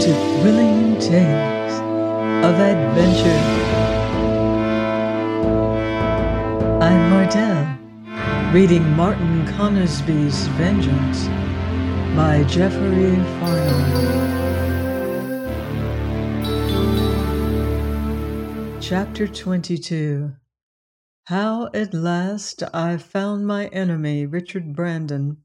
to Thrilling Tales of Adventure. I'm Martell, reading Martin Conisbee's Vengeance by Jeffrey Farnall. Chapter 22. How at last I found my enemy, Richard Brandon.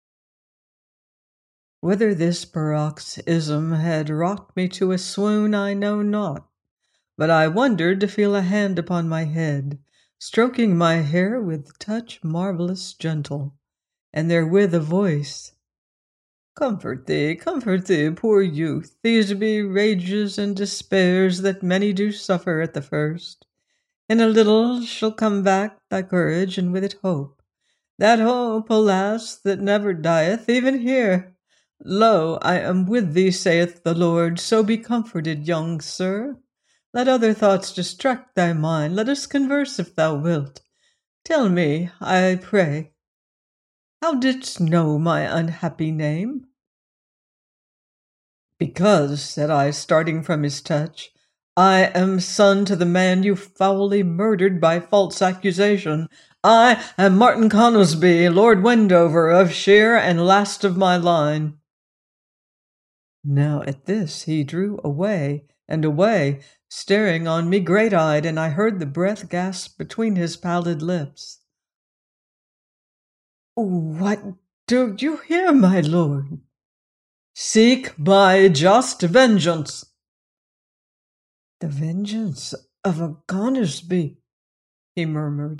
Whether this paroxysm had rocked me to a swoon I know not, but I wondered to feel a hand upon my head, stroking my hair with touch marvellous gentle, and therewith a voice. Comfort thee, poor youth, these be rages and despairs that many do suffer at the first. In a little shall come back thy courage, and with it hope. That hope, alas, that never dieth, even here. Lo, I am with thee, saith the Lord, so be comforted, young sir. Let other thoughts distract thy mind, let us converse if thou wilt. Tell me, I pray, how didst know my unhappy name? Because, said I, starting from his touch, I am son to the man you foully murdered by false accusation. I am Martin Conisbee, Lord Wendover of Sheer and last of my line. Now at this he drew away and away, staring on me great-eyed, and I heard the breath gasp between his pallid lips. What do you hear, my lord? Seek my just vengeance. The vengeance of a Conisbee, he murmured.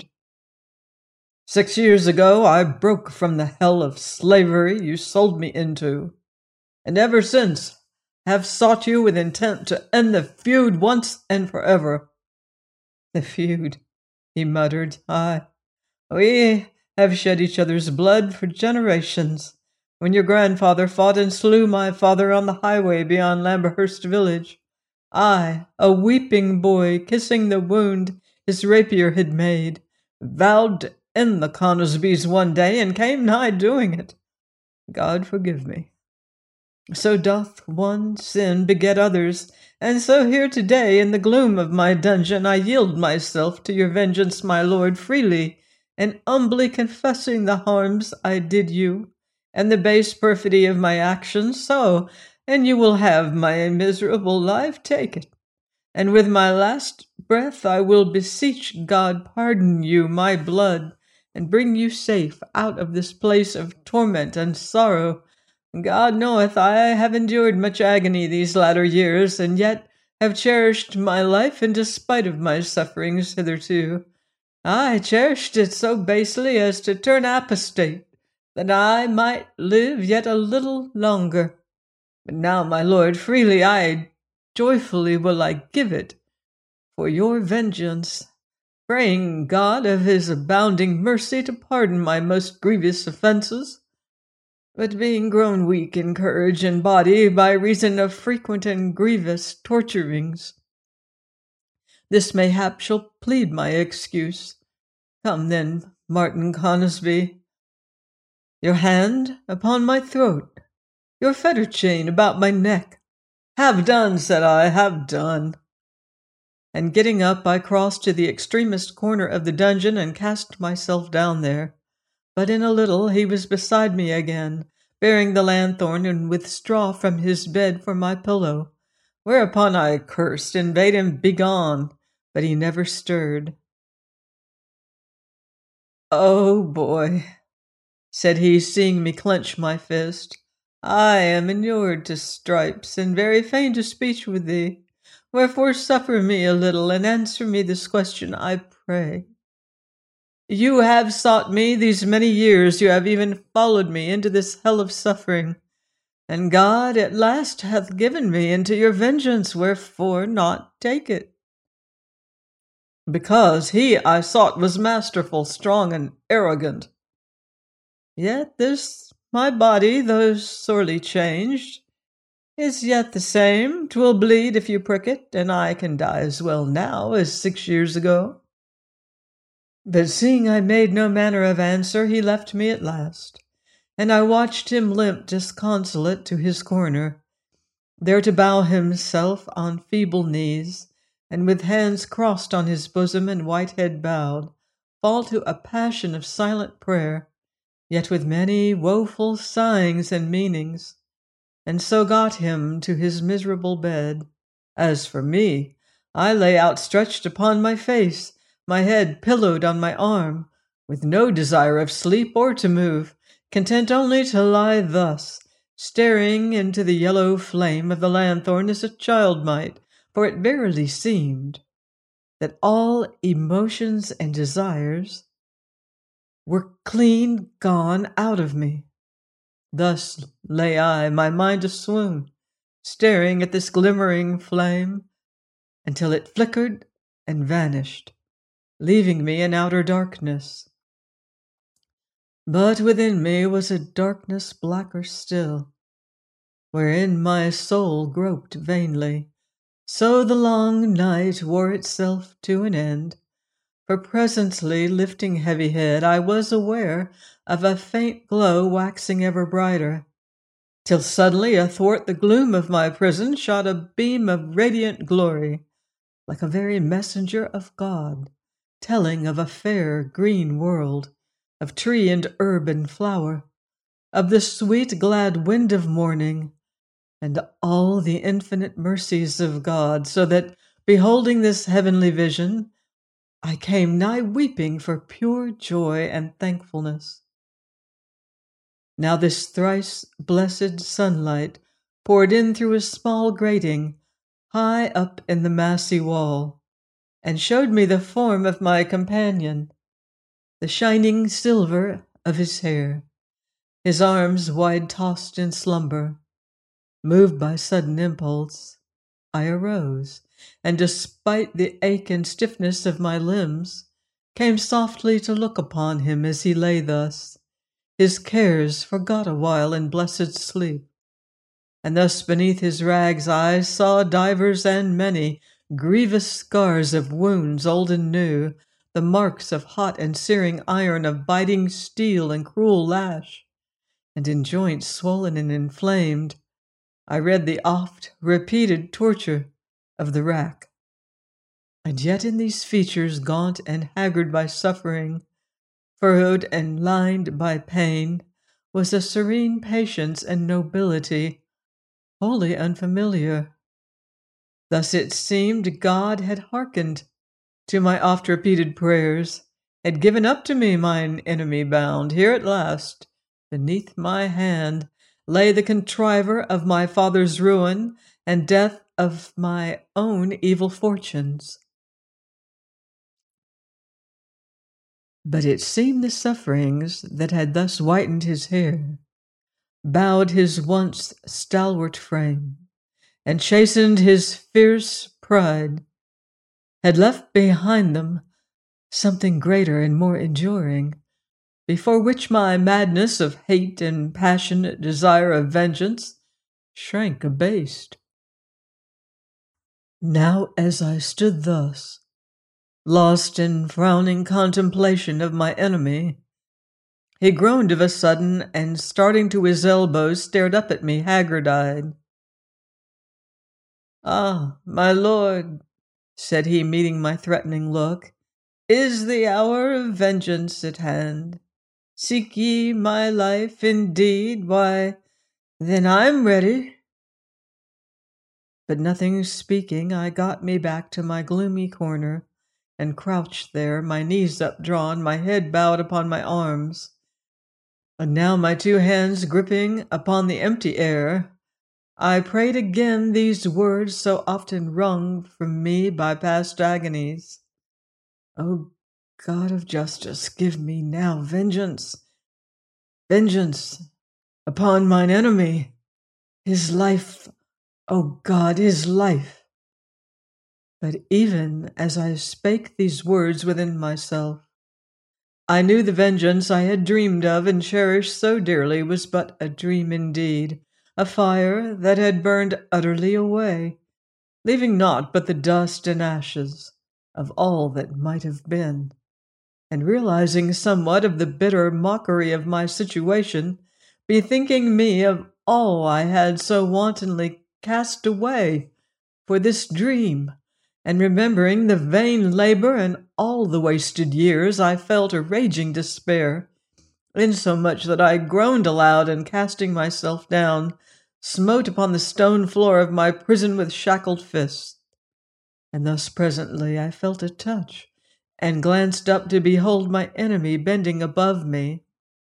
6 years ago I broke from the hell of slavery you sold me into, and ever since have sought you with intent to end the feud once and forever. The feud, he muttered. Aye, we have shed each other's blood for generations. When your grandfather fought and slew my father on the highway beyond Lamberhurst village, I, a weeping boy, kissing the wound his rapier had made, vowed to end the Conisbees one day, and came nigh doing it. God forgive me. So doth one sin beget others, and so here today, in the gloom of my dungeon, I yield myself to your vengeance, my lord, freely, and humbly confessing the harms I did you, and the base perfidy of my actions. So, and you will have my miserable life, take it. And with my last breath I will beseech God pardon you my blood, and bring you safe out of this place of torment and sorrow. God knoweth I have endured much agony these latter years, and yet have cherished my life in despite of my sufferings hitherto. I cherished it so basely as to turn apostate, that I might live yet a little longer. But now, my lord, freely, aye, joyfully will I give it, for your vengeance, praying God of his abounding mercy to pardon my most grievous offences. But being grown weak in courage and body by reason of frequent and grievous torturings, this mayhap shall plead my excuse. Come then, Martin Conisbee, your hand upon my throat, your fetter chain about my neck. Have done, said I, have done. And getting up, I crossed to the extremest corner of the dungeon and cast myself down there. But in a little he was beside me again, bearing the lanthorn and with straw from his bed for my pillow, whereupon I cursed and bade him begone, but he never stirred. Oh, boy, said he, seeing me clench my fist, I am inured to stripes, and very fain to speech with thee. Wherefore suffer me a little, and answer me this question, I pray. You have sought me these many years, you have even followed me into this hell of suffering, and God at last hath given me into your vengeance, wherefore not take it? Because he I sought was masterful, strong, and arrogant. Yet this my body, though sorely changed, is yet the same. 'Twill bleed if you prick it, and I can die as well now as 6 years ago. But seeing I made no manner of answer, he left me at last, and I watched him limp disconsolate to his corner, there to bow himself on feeble knees, and with hands crossed on his bosom and white head bowed, fall to a passion of silent prayer, yet with many woeful sighings and meanings, and so got him to his miserable bed. As for me, I lay outstretched upon my face, my head pillowed on my arm, with no desire of sleep or to move, content only to lie thus, staring into the yellow flame of the lanthorn as a child might, for it verily seemed that all emotions and desires were clean gone out of me. Thus lay I, my mind a swoon, staring at this glimmering flame, until it flickered and vanished, leaving me in outer darkness. But within me was a darkness blacker still, wherein my soul groped vainly. So the long night wore itself to an end, for presently, lifting heavy head, I was aware of a faint glow waxing ever brighter, till suddenly athwart the gloom of my prison shot a beam of radiant glory, like a very messenger of God, telling of a fair green world, of tree and herb and flower, of the sweet glad wind of morning, and all the infinite mercies of God, so that, beholding this heavenly vision, I came nigh weeping for pure joy and thankfulness. Now this thrice blessed sunlight poured in through a small grating high up in the massy wall, and showed me the form of my companion, the shining silver of his hair, his arms wide tossed in slumber. Moved by sudden impulse, I arose, and despite the ache and stiffness of my limbs, came softly to look upon him as he lay thus, his cares forgot a while in blessed sleep. And thus beneath his rags I saw divers and many grievous scars of wounds old and new, the marks of hot and searing iron, of biting steel and cruel lash, and in joints swollen and inflamed I read the oft-repeated torture of the rack. And yet in these features gaunt and haggard by suffering, furrowed and lined by pain, was a serene patience and nobility wholly unfamiliar. Thus it seemed God had hearkened to my oft-repeated prayers, had given up to me mine enemy bound. Here at last, beneath my hand, lay the contriver of my father's ruin and death of my own evil fortunes. But it seemed the sufferings that had thus whitened his hair, bowed his once stalwart frame, and chastened his fierce pride, had left behind them something greater and more enduring, before which my madness of hate and passionate desire of vengeance shrank abased. Now as I stood thus, lost in frowning contemplation of my enemy, he groaned of a sudden, and starting to his elbows, stared up at me haggard-eyed. "Ah, my lord," said he, meeting my threatening look, "is the hour of vengeance at hand? Seek ye my life indeed? Why, then I'm ready." But nothing speaking, I got me back to my gloomy corner, and crouched there, my knees updrawn, my head bowed upon my arms. And now my two hands gripping upon the empty air, I prayed again these words so often wrung from me by past agonies. O God of justice, give me now vengeance, vengeance upon mine enemy, his life, O God, his life. But even as I spake these words within myself, I knew the vengeance I had dreamed of and cherished so dearly was but a dream indeed, a fire that had burned utterly away, leaving naught but the dust and ashes of all that might have been. And realizing somewhat of the bitter mockery of my situation, bethinking me of all I had so wantonly cast away for this dream, and remembering the vain labor and all the wasted years, I felt a raging despair, insomuch that I groaned aloud and, casting myself down, smote upon the stone floor of my prison with shackled fists. And thus presently I felt a touch, and glanced up to behold my enemy bending above me.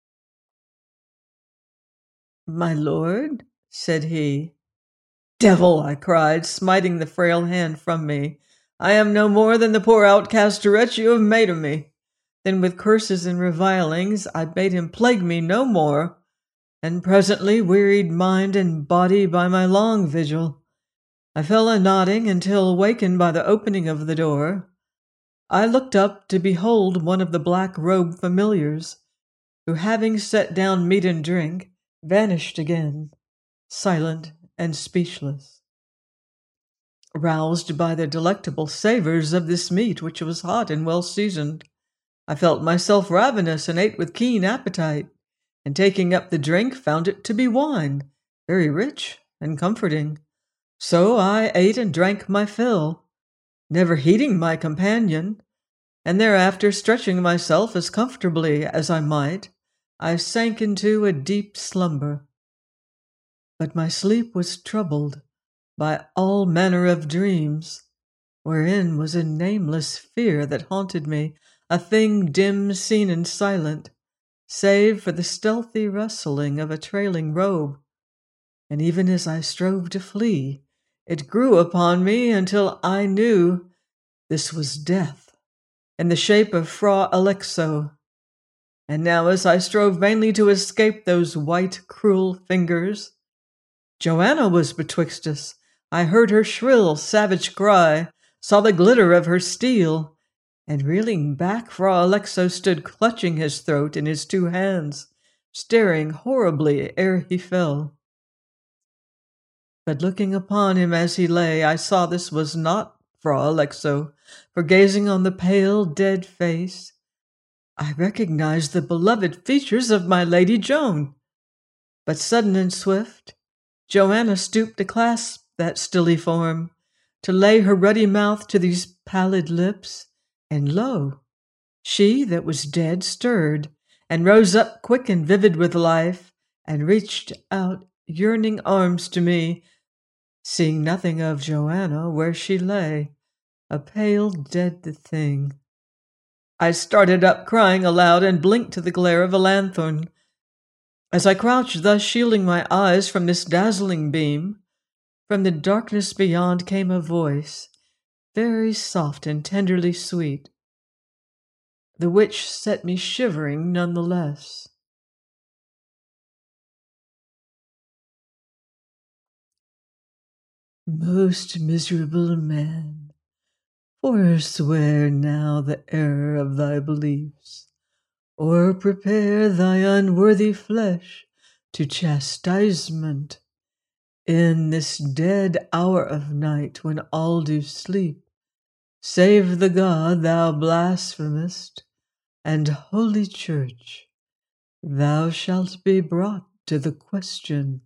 "My lord," said he. "Devil!" I cried, smiting the frail hand from me. "I am no more than the poor outcast wretch you have made of me." Then with curses and revilings I bade him plague me no more, and presently, wearied mind and body by my long vigil, I fell a-nodding until, awakened by the opening of the door, I looked up to behold one of the black-robed familiars, who, having set down meat and drink, vanished again, silent and speechless. Roused by the delectable savors of this meat, which was hot and well seasoned, I felt myself ravenous and ate with keen appetite, and taking up the drink, found it to be wine, very rich and comforting. So I ate and drank my fill, never heeding my companion, and thereafter, stretching myself as comfortably as I might, I sank into a deep slumber. But my sleep was troubled by all manner of dreams, wherein was a nameless fear that haunted me, a thing dim seen and silent, save for the stealthy rustling of a trailing robe. And even as I strove to flee, it grew upon me until I knew this was death, in the shape of Fra Alexo. And now, as I strove vainly to escape those white, cruel fingers, Joanna was betwixt us. I heard her shrill, savage cry, saw the glitter of her steel, and reeling back, Fra Alexo stood clutching his throat in his two hands, staring horribly ere he fell. But looking upon him as he lay, I saw this was not Fra Alexo, for gazing on the pale, dead face, I recognized the beloved features of my Lady Joan. But sudden and swift, Joanna stooped to clasp that stilly form, to lay her ruddy mouth to these pallid lips, and lo, she that was dead stirred, and rose up quick and vivid with life, and reached out yearning arms to me, seeing nothing of Joanna where she lay, a pale dead thing. I started up, crying aloud, and blinked to the glare of a lanthorn. As I crouched thus, shielding my eyes from this dazzling beam, from the darkness beyond came a voice, very soft and tenderly sweet, the which set me shivering none the less. "Most miserable man, forswear now the error of thy beliefs, or prepare thy unworthy flesh to chastisement. In this dead hour of night, when all do sleep, save the God thou blasphemest, and Holy Church, thou shalt be brought to the question."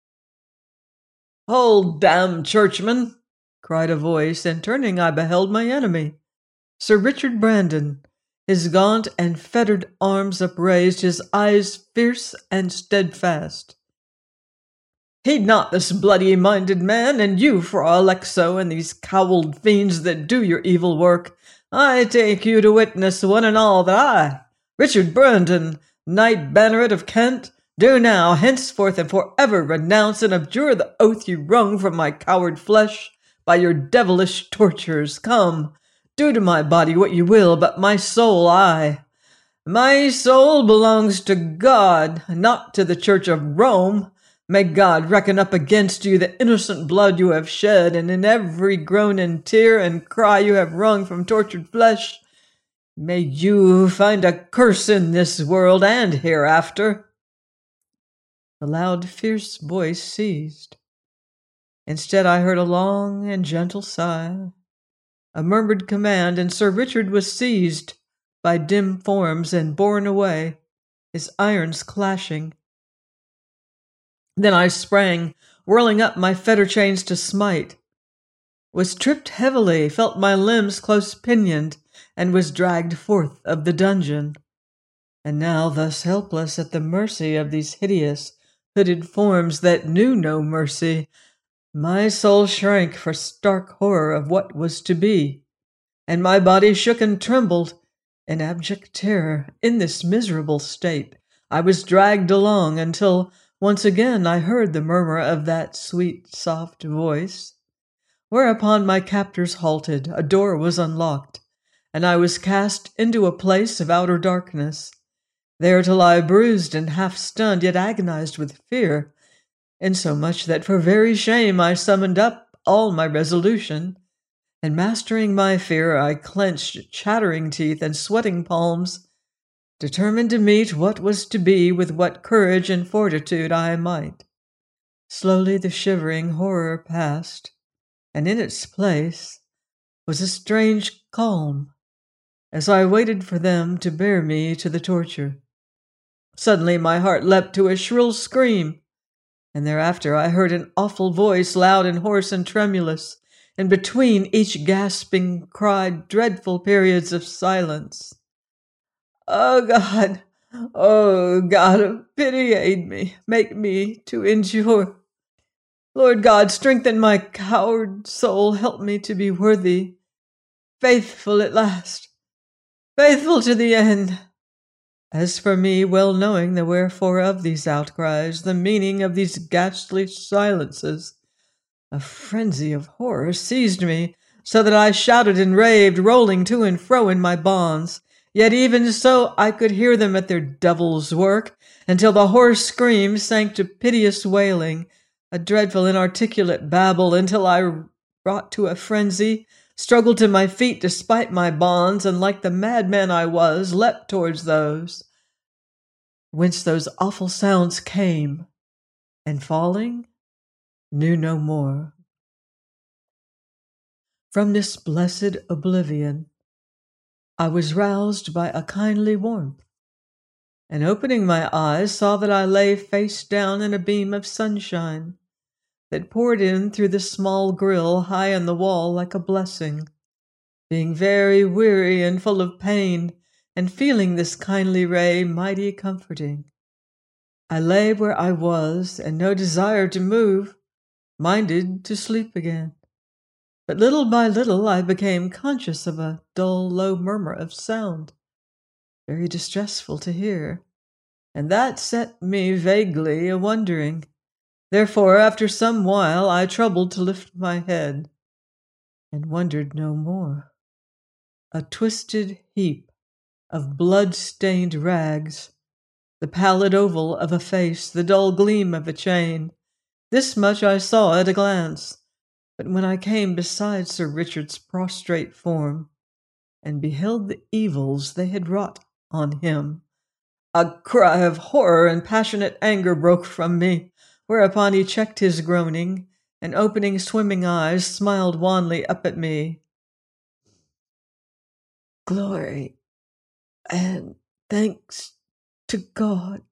"Hold, damned churchman!" cried a voice, and turning I beheld my enemy, Sir Richard Brandon, his gaunt and fettered arms upraised, his eyes fierce and steadfast. "Heed not this bloody-minded man, and you, Fra Alexo, and these cowled fiends that do your evil work. I take you to witness, one and all, that I, Richard Brandon, Knight Banneret of Kent, do now, henceforth, and forever renounce and abjure the oath you wrung from my coward flesh by your devilish tortures. Come, do to my body what you will, but my soul, my soul belongs to God, not to the Church of Rome. May God reckon up against you the innocent blood you have shed, and in every groan and tear and cry you have wrung from tortured flesh, may you find a curse in this world and hereafter." The loud, fierce voice ceased. Instead, I heard a long and gentle sigh, a murmured command, and Sir Richard was seized by dim forms and borne away, his irons clashing. Then I sprang, whirling up my fetter chains to smite. Was tripped heavily, felt my limbs close pinioned, and was dragged forth of the dungeon. And now thus helpless at the mercy of these hideous, hooded forms that knew no mercy, my soul shrank for stark horror of what was to be, and my body shook and trembled in abject terror. In this miserable state I was dragged along until once again I heard the murmur of that sweet, soft voice, whereupon my captors halted, a door was unlocked, and I was cast into a place of outer darkness, there to lie bruised and half stunned, yet agonized with fear, insomuch that for very shame I summoned up all my resolution, and mastering my fear, I clenched chattering teeth and sweating palms, determined to meet what was to be with what courage and fortitude I might. Slowly the shivering horror passed, and in its place was a strange calm, as I waited for them to bear me to the torture. Suddenly my heart leapt to a shrill scream, and thereafter I heard an awful voice, loud and hoarse and tremulous, and between each gasping cry dreadful periods of silence. Oh God of pity, aid me, make me to endure. Lord God, strengthen my coward soul, help me to be worthy, faithful at last, faithful to the end. As for me, well knowing the wherefore of these outcries, the meaning of these ghastly silences, a frenzy of horror seized me, so that I shouted and raved, rolling to and fro in my bonds. Yet even so I could hear them at their devil's work, until the hoarse screams sank to piteous wailing, a dreadful inarticulate babble, until I, wrought to a frenzy, struggled to my feet despite my bonds, and like the madman I was, leapt towards those whence those awful sounds came, and falling, knew no more. From this blessed oblivion, I was roused by a kindly warmth, and opening my eyes, saw that I lay face down in a beam of sunshine that poured in through the small grill high in the wall like a blessing. Being very weary and full of pain, and feeling this kindly ray mighty comforting, I lay where I was, and no desire to move, minded to sleep again. But little by little I became conscious of a dull, low murmur of sound, very distressful to hear, and that set me vaguely a-wondering. Therefore, after some while, I troubled to lift my head, and wondered no more. A twisted heap of blood-stained rags, the pallid oval of a face, the dull gleam of a chain, this much I saw at a glance. But when I came beside Sir Richard's prostrate form, and beheld the evils they had wrought on him, a cry of horror and passionate anger broke from me, whereupon he checked his groaning, and opening swimming eyes, smiled wanly up at me. Glory and thanks to God,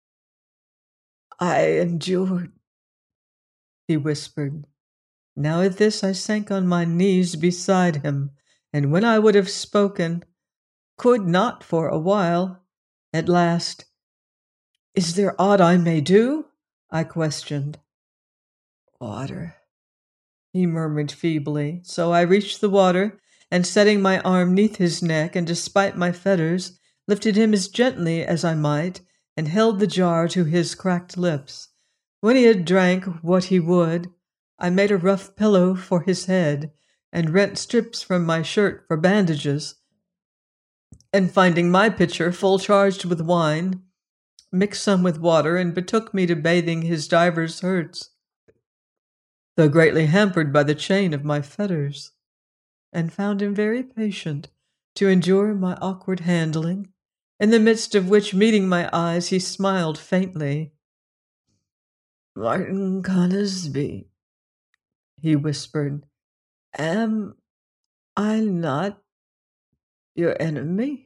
I endured, he whispered. Now at this I sank on my knees beside him, and when I would have spoken, could not for a while. At last, "Is there aught I may do?" I questioned. "Water," he murmured feebly. So I reached the water, and setting my arm neath his neck, and despite my fetters, lifted him as gently as I might, and held the jar to his cracked lips. When he had drank what he would, I made a rough pillow for his head, and rent strips from my shirt for bandages, and finding my pitcher full charged with wine, mixed some with water, and betook me to bathing his divers hurts, though greatly hampered by the chain of my fetters, and found him very patient to endure my awkward handling, in the midst of which, meeting my eyes, he smiled faintly. "Martin Conisbee," he whispered, "am I not your enemy?"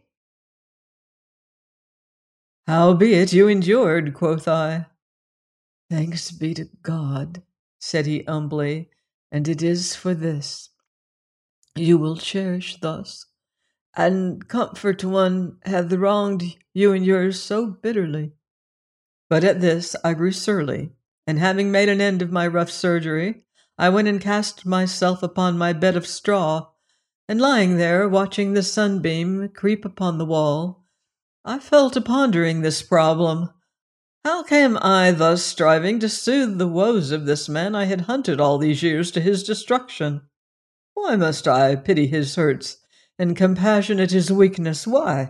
"Howbeit you endured," quoth I. "Thanks be to God," said he humbly, and it is for this you will cherish thus, and comfort one hath wronged you and yours so bitterly. But at this I grew surly, and having made an end of my rough surgery, I went and cast myself upon my bed of straw, and lying there, watching the sunbeam creep upon the wall, I fell to pondering this problem. How came I thus striving to soothe the woes of this man I had hunted all these years to his destruction? Why must I pity his hurts and compassionate his weakness? Why?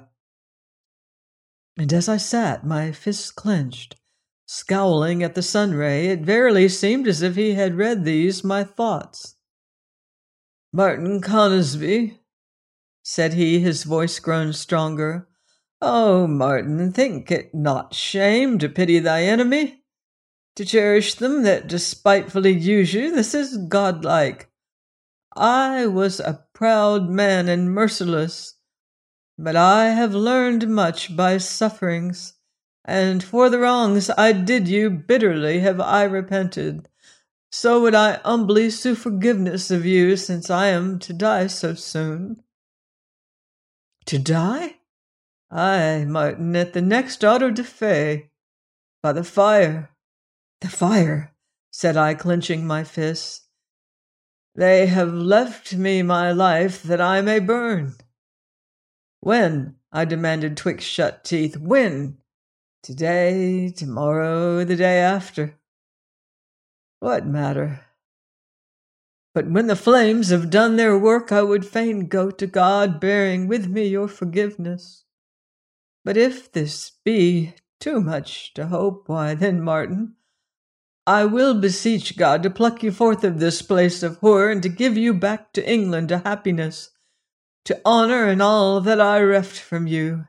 And as I sat, my fists clenched, scowling at the sun ray, it verily seemed as if he had read these my thoughts. "Martin Conisbee," said he, his voice grown stronger, "oh, Martin, think it not shame to pity thy enemy, to cherish them that despitefully use you. This is godlike. I was a proud man and merciless, but I have learned much by sufferings, and for the wrongs I did you bitterly have I repented. So would I humbly sue forgiveness of you, since I am to die so soon." "To die?" "Aye, Martin, at the next auto da fe, by the fire." "The fire," said I, clenching my fists. "They have left me my life that I may burn." "When?" I demanded twixt shut teeth. "When?" "Today, tomorrow, the day after." "What matter? But when the flames have done their work, I would fain go to God, bearing with me your forgiveness. But if this be too much to hope, why then, Martin, I will beseech God to pluck you forth of this place of horror, and to give you back to England, to happiness, to honor, and all that I reft from you."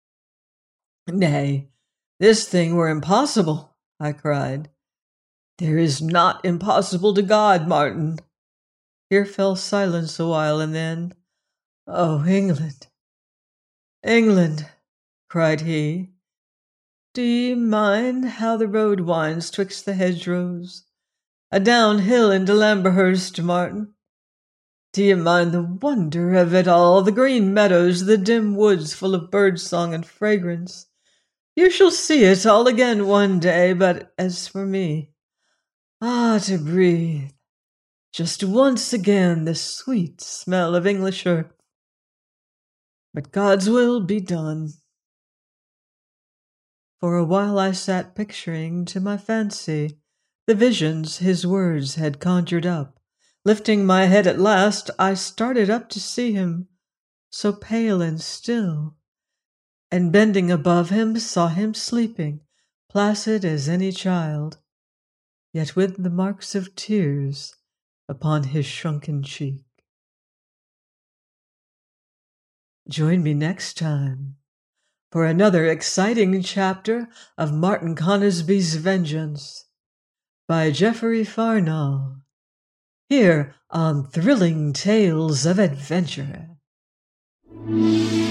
"Nay, this thing were impossible," I cried. "There is naught impossible to God, Martin." Here fell silence a while, and then, "Oh, England, England," cried he, "do ye mind how the road winds twixt the hedgerows, adown hill into Lamberhurst, Martin? Do ye mind the wonder of it all, the green meadows, the dim woods full of bird-song and fragrance? You shall see it all again one day, but as for me, to breathe, just once again, the sweet smell of English earth. But God's will be done." For a while I sat picturing to my fancy the visions his words had conjured up. Lifting my head at last, I started up to see him, so pale and still, and bending above him saw him sleeping, placid as any child, yet with the marks of tears upon his shrunken cheek. Join me next time for another exciting chapter of Martin Conisbee's Vengeance by Geoffrey Farnall, here on Thrilling Tales of Adventure.